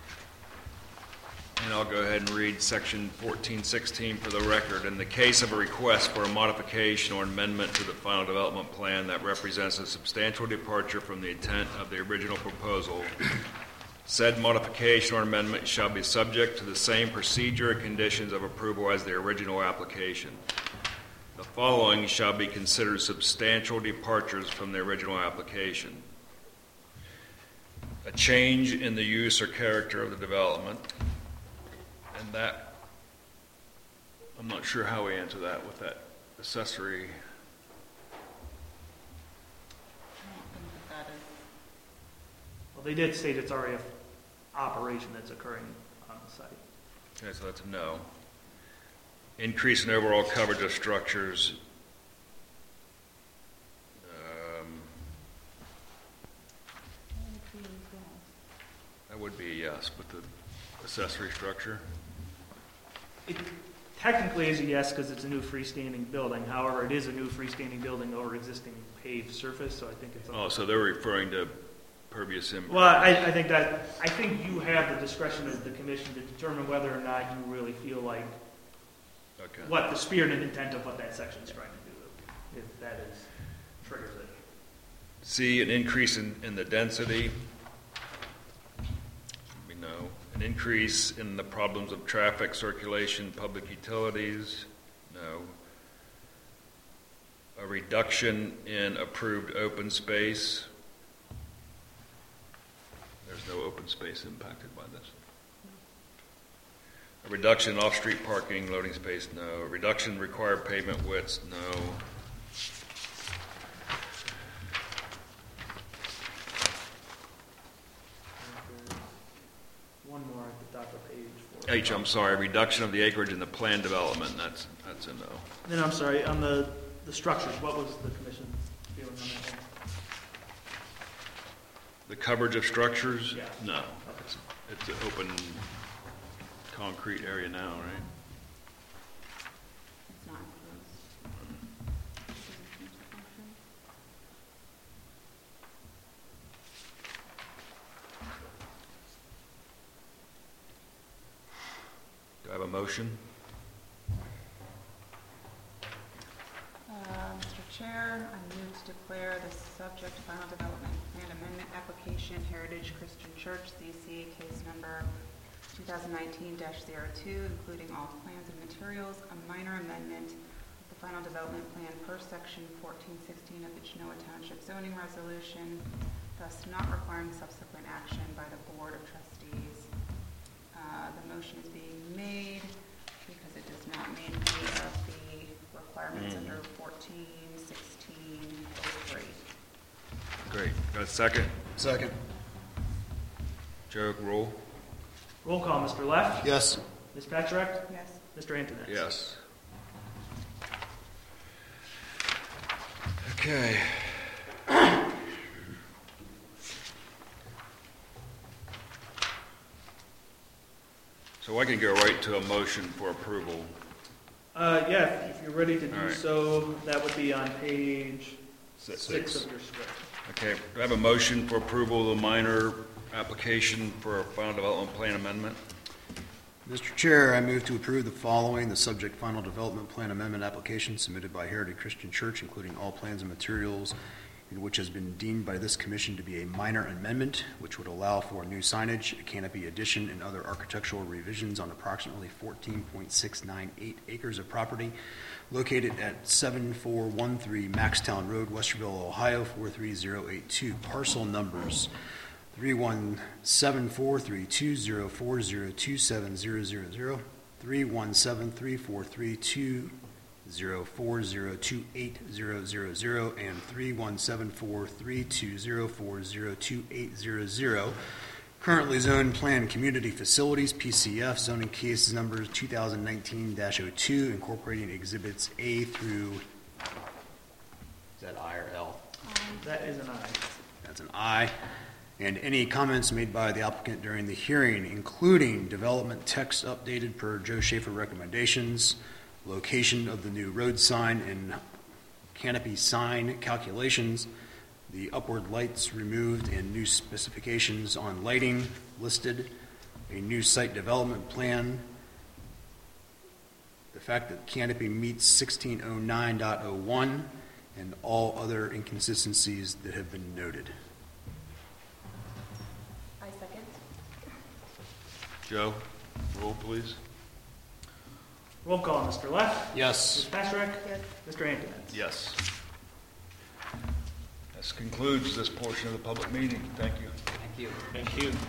And I'll go ahead and read section 1416 for the record. In the case of a request for a modification or amendment to the final development plan that represents a substantial departure from the intent of the original proposal, said modification or amendment shall be subject to the same procedure and conditions of approval as the original application. The following shall be considered substantial departures from the original application: a change in the use or character of the development, and that, I'm not sure how we answer that with that accessory. I don't think that is. Well, they did state it's already an operation that's occurring on the site. Okay, so that's a no. Increase in overall coverage of structures. That would be a yes, but the accessory structure. It technically is a yes because it's a new freestanding building. However, it is a new freestanding building over existing paved surface, so I think it's. Oh, so they're referring to pervious impervious. Well, I think you have the discretion as the commission to determine whether or not you really feel like Okay. what the spirit and intent of what that section is trying to do, if that is triggers it. C, an increase in the density. We know. An increase in the problems of traffic circulation, public utilities. No. A reduction in approved open space. There's no open space impacted by this. A reduction in off-street parking, loading space, no. A reduction in required pavement widths, no. One more at the top of page 4. H, I'm sorry, reduction of the acreage in the planned development, that's a no. Then I'm sorry, on the structures, what was the commission feeling on that one? The coverage of structures? Yeah. No. It's an open concrete area now, right? It's not enclosed. Do I have a motion? Mr. Chair, I move to declare the subject final development plan amendment application Heritage Christian Church, CC, case number 2019-02, including all plans and materials, a minor amendment of the final development plan per section 1416 of the Genoa Township zoning resolution, thus not requiring subsequent action by the Board of Trustees. The motion is being made because it does not meet any of the requirements under 141603. Great. Got a second? Second. Joe, roll. Roll call, Mr. Leff? Yes. Ms. Petrek? Yes. Mr. Antoinette? Yes. Okay. So I can go right to a motion for approval. Yeah, if you're ready to do All right. so, that would be on page Six. 6 of your script. Okay, do I have a motion for approval of the minor application for a final development plan amendment? Mr. Chair, I move to approve the following, the subject final development plan amendment application submitted by Heritage Christian Church, including all plans and materials, which has been deemed by this commission to be a minor amendment, which would allow for new signage, a canopy addition, and other architectural revisions on approximately 14.698 acres of property located at 7413 Maxtown Road, Westerville, Ohio, 43082. Parcel numbers 3174320402700, 3173432 0402800 and 3174320402800. Currently zoned planned community facilities, PCF, zoning case numbers 2019-02, incorporating exhibits A through, is that I or L? That is an aye. That's an I. And any comments made by the applicant during the hearing, including development text updated per Joe Schaefer recommendations, location of the new road sign in canopy sign calculations, the upward lights removed and new specifications on lighting listed, a new site development plan, the fact that canopy meets 1609.01, and all other inconsistencies that have been noted. I second. Joe, roll please. Roll call, Mr. Leff. Yes. Ms. Patrick. Yes. Mr. Antonetz. Yes. This concludes this portion of the public meeting. Thank you. Thank you. Thank you.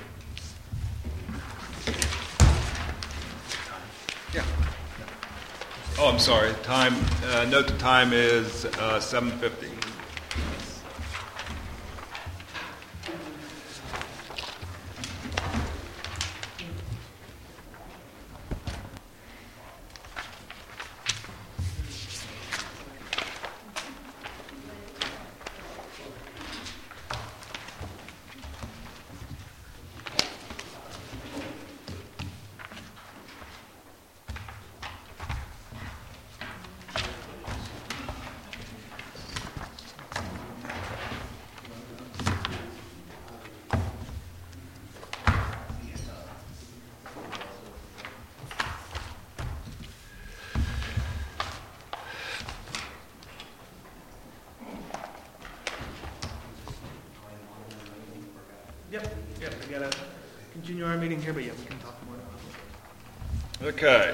Yeah. Oh, I'm sorry. Time. Note the time is 7:50. Yep, we gotta continue our meeting here, but yeah, we can talk more about it. Okay.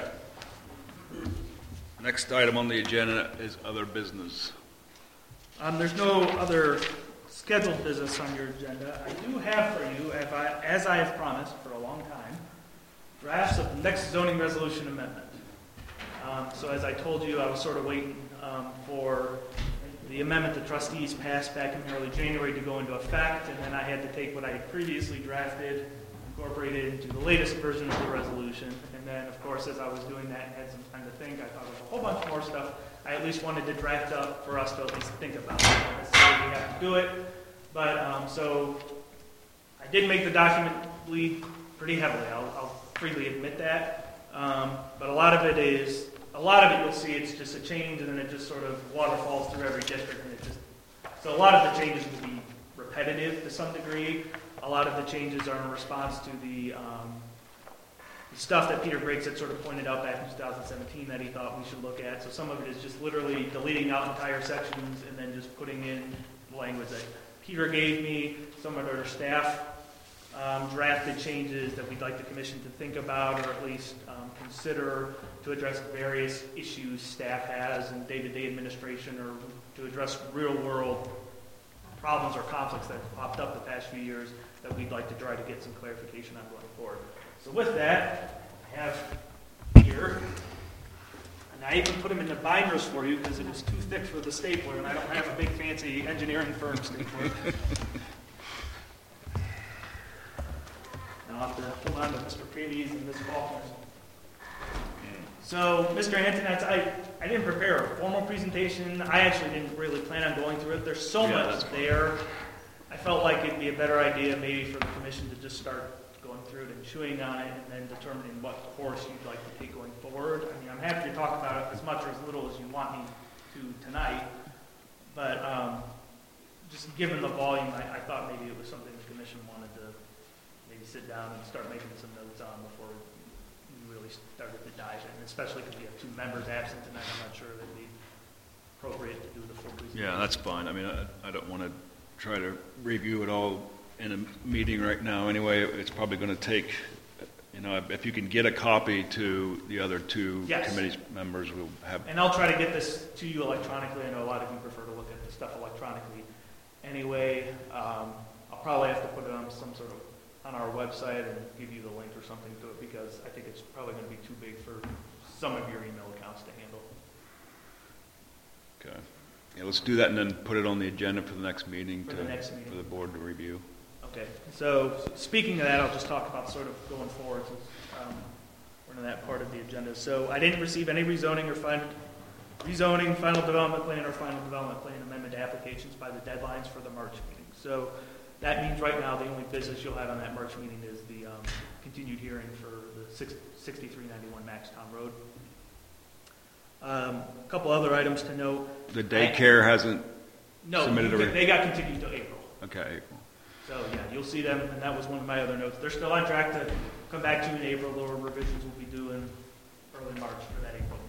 Next item on the agenda is other business. There's no other scheduled business on your agenda. I do have for you, as I have promised for a long time, drafts of the next zoning resolution amendment. So as I told you, I was sort of waiting for the amendment the trustees passed back in early January to go into effect, and then I had to take what I had previously drafted, incorporate it into the latest version of the resolution, and then, of course, as I was doing that and had some time to think, I thought of a whole bunch more stuff I at least wanted to draft up for us to at least think about. Not necessarily we have to do it, but so I did make the document bleed pretty heavily. I'll freely admit that, but a lot of it you'll see it's just a change, and then it just sort of waterfalls through every district, and so a lot of the changes will be repetitive to some degree. A lot of the changes are in response to the stuff that Peter Briggs had sort of pointed out back in 2017 that he thought we should look at. So some of it is just literally deleting out entire sections and then just putting in language that Peter gave me. Some of our staff drafted changes that we'd like the commission to think about or at least consider to address various issues staff has in day-to-day administration or to address real-world problems or conflicts that have popped up the past few years that we'd like to try to get some clarification on going forward. So with that, I have here, and I even put them in the binders for you because it was too thick for the stapler, and I don't have a big fancy engineering firm stapler. Now I'll have to hold on to Mr. Payne's and Ms. Faulkner. So, Mr. Antonetz, I didn't prepare a formal presentation. I actually didn't really plan on going through it. There's so much there. I felt like it'd be a better idea maybe for the commission to just start going through it and chewing on it and then determining what course you'd like to take going forward. I mean, I'm happy to talk about it as much or as little as you want me to tonight, but just given the volume, I thought maybe it was something the commission wanted to maybe sit down and start making some notes on before we really started to dive in, especially because we have two members absent tonight. I'm not sure that it'd be appropriate to do the full presentation. Yeah, that's fine. I mean, I don't want to try to review it all in a meeting right now. Anyway, it's probably going to take, if you can get a copy to the other two committee members, we'll have. And I'll try to get this to you electronically. I know a lot of you prefer to look at the stuff electronically. Anyway, I'll probably have to put it on on our website and give you the link or something to it because I think it's probably going to be too big for some of your email accounts to handle. Okay. Yeah, let's do that and then put it on the agenda for the next meeting. For the board to review. Okay. So speaking of that, I'll just talk about sort of going forward since we're in that part of the agenda. So I didn't receive any rezoning, final development plan, or final development plan amendment applications by the deadlines for the March meeting. So that means right now the only business you'll have on that March meeting is the continued hearing for the 6391 Maxtown Road. A couple other items to note. The daycare hasn't No, submitted a they got continued till April. Okay. So, yeah, you'll see them, and that was one of my other notes. They're still on track to come back to you in April. Lower revisions will be due in early March for that April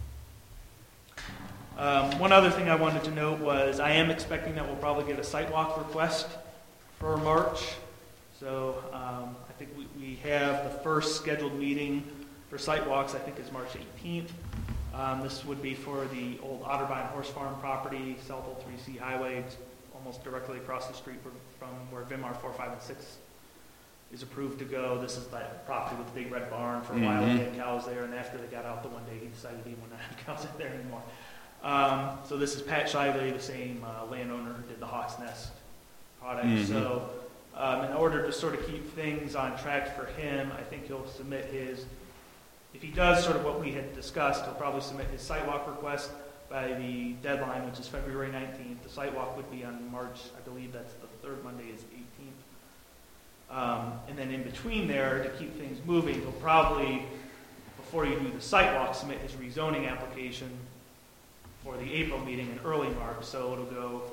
meeting. One other thing I wanted to note was I am expecting that we'll probably get a site walk request for March. So I think we have the first scheduled meeting for site walks, I think is March 18th. This would be for the old Otterbein Horse Farm property, South Old 3C Highway. It's almost directly across the street from where VIMR 4, 5, and 6 is approved to go. This is that property with the big red barn. For a while, they had cows there, and after they got out the one day, he decided he wouldn't have cows in there anymore. So this is Pat Shively, the same landowner who did the Hawk's Nest product. So in order to sort of keep things on track for him, I think he'll submit his, if he does sort of what we had discussed, he'll probably submit his site walk request by the deadline, which is February 19th. The site walk would be on March, I believe that's the third Monday is 18th. And then in between there, to keep things moving, he'll probably, before you do the site walk, submit his rezoning application for the April meeting in early March. So it'll go,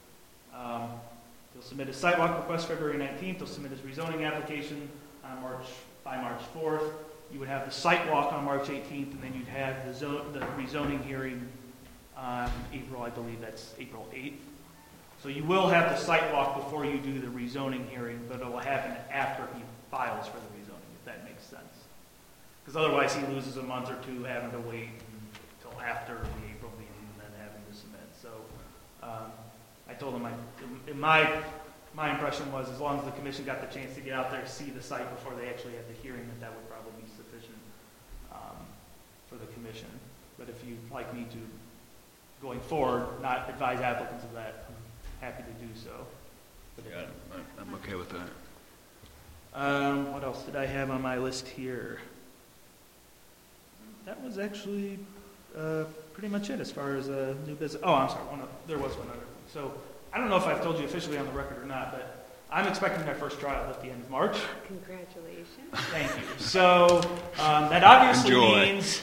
he'll submit his site walk request February 19th. He'll submit his rezoning application on by March 4th. You would have the site walk on March 18th, and then you'd have the rezoning hearing on April, I believe that's April 8th. So you will have the site walk before you do the rezoning hearing, but it will happen after he files for the rezoning, if that makes sense. Because otherwise he loses a month or two having to wait until after the April meeting and then having to submit. So I told him, my impression was as long as the commission got the chance to get out there, see the site before they actually had the hearing, that would probably be sufficient for the commission. But if you'd like me to, going forward, not advise applicants of that, I'm happy to do so. Yeah, I'm okay with that. What else did I have on my list here? That was actually pretty much it as far as new business. Oh, I'm sorry. There was one other thing. So I don't know if I've told you officially on the record or not, but I'm expecting my first trial at the end of March. Congratulations. Thank you. So that obviously Enjoy. means,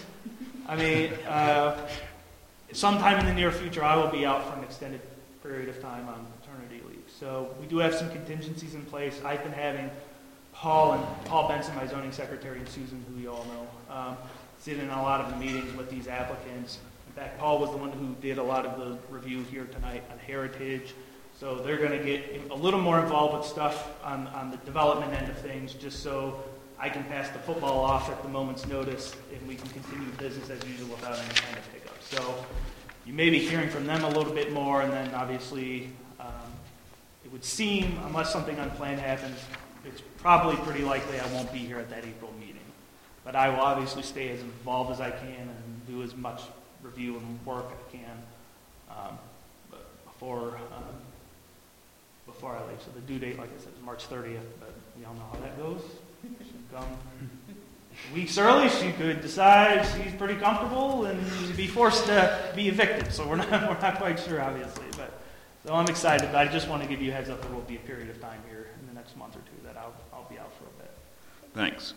sometime in the near future, I will be out for an extended period of time on maternity leave. So we do have some contingencies in place. I've been having Paul Benson, my zoning secretary, and Susan, who you all know, sit in a lot of the meetings with these applicants. In fact, Paul was the one who did a lot of the review here tonight on Heritage. So they're going to get a little more involved with stuff on the development end of things, just so I can pass the football off at the moment's notice and we can continue business as usual without any kind of hiccup. So you may be hearing from them a little bit more, and then obviously it would seem, unless something unplanned happens, it's probably pretty likely I won't be here at that April meeting. But I will obviously stay as involved as I can and do as much review and work I can before I leave. So the due date, like I said, is March 30th, but we all know how that goes. She could come weeks early. She could decide she's pretty comfortable and be forced to be evicted. So we're not quite sure, obviously. But so I'm excited. But I just want to give you a heads up. There will be a period of time here in the next month or two that I'll be out for a bit. Thanks.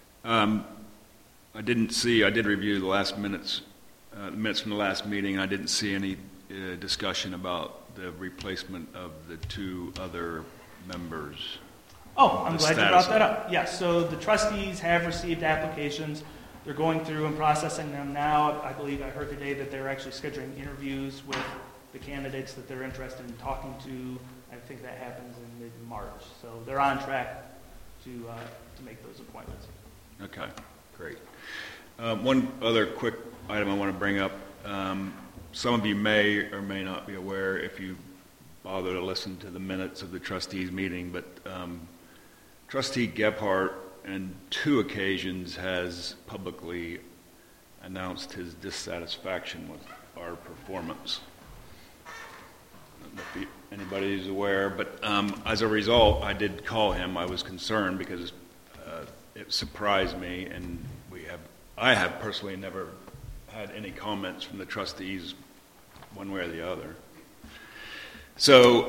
I did review the last minutes from the last meeting. I didn't see any discussion about the replacement of the two other members. Oh, I'm glad you status brought that of up. Yeah, so the trustees have received applications. They're going through and processing them now. I believe I heard today that they're actually scheduling interviews with the candidates that they're interested in talking to. I think that happens in mid-March. So they're on track to make those appointments. Okay, great. One other quick item I want to bring up. Some of you may or may not be aware if you bother to listen to the minutes of the trustees meeting, but Trustee Gebhardt on 2 occasions has publicly announced his dissatisfaction with our performance. I don't know if anybody is aware, but as a result, I did call him. I was concerned because it surprised me, and I have personally never had any comments from the trustees one way or the other. So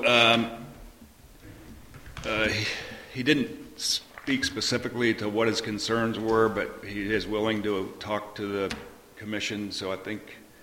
he didn't speak specifically to what his concerns were, but he is willing to talk to the commission. So I think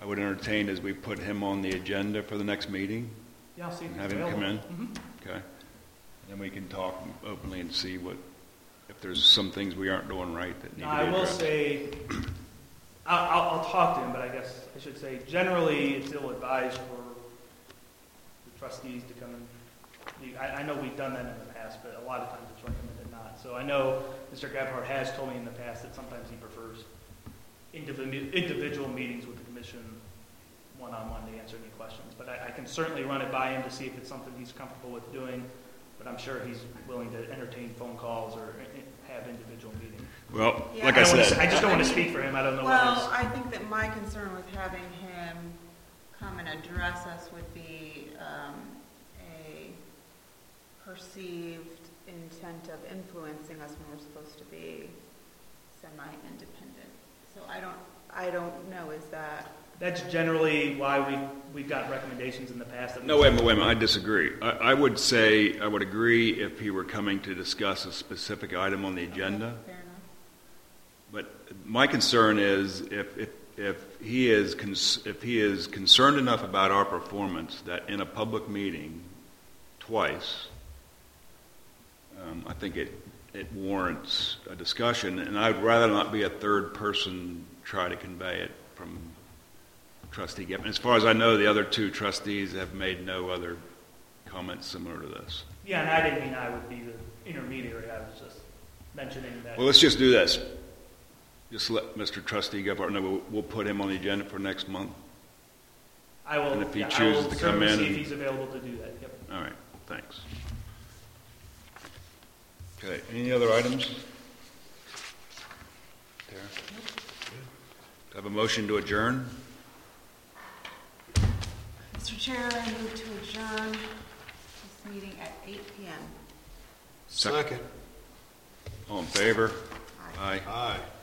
I would entertain is we put him on the agenda for the next meeting, Yeah, I'll see if and he's have him come in. available. Mhm. Okay. And then we can talk openly and see if there's some things we aren't doing right that need Now, to be I will addressed. say, I'll talk to him, but I guess I should say, generally, it's ill-advised for the trustees to come and, I know we've done that in the past, but a lot of times it's recommended not. So I know Mr. Gebhardt has told me in the past that sometimes he prefers individual meetings with the commission one-on-one to answer any questions. But I can certainly run it by him to see if it's something he's comfortable with doing, but I'm sure he's willing to entertain phone calls or have individual meetings. Well, Yeah. like I said, I just don't want to speak for him, I don't know what Well, his... I think that my concern with having him come and address us would be a perceived intent of influencing us when we're supposed to be semi-independent. So I don't know, is that... That's generally why we've got recommendations in the past. That no, wait a minute, I disagree. I would say, I would agree if he were coming to discuss a specific item on the agenda. Okay, fair enough. But my concern is if he is concerned enough about our performance that in a public meeting twice, I think it warrants a discussion, and I'd rather not be a third person try to convey it from Trustee Gephardt. As far as I know, the other two trustees have made no other comments similar to this. Yeah, and I didn't mean I would be the intermediary. I was just mentioning that. Well, let's just do this. Just let Mr. Trustee Gephardt know we'll put him on the agenda for next month. I will. and if he I chooses will to come certainly in see and- if he's available to do that. Yep. All right, thanks. Okay, any other items? Tara? Do I have a motion to adjourn? Mr. Chair, I move to adjourn this meeting at 8 p.m. Second. All in favor? Aye. Aye. Aye.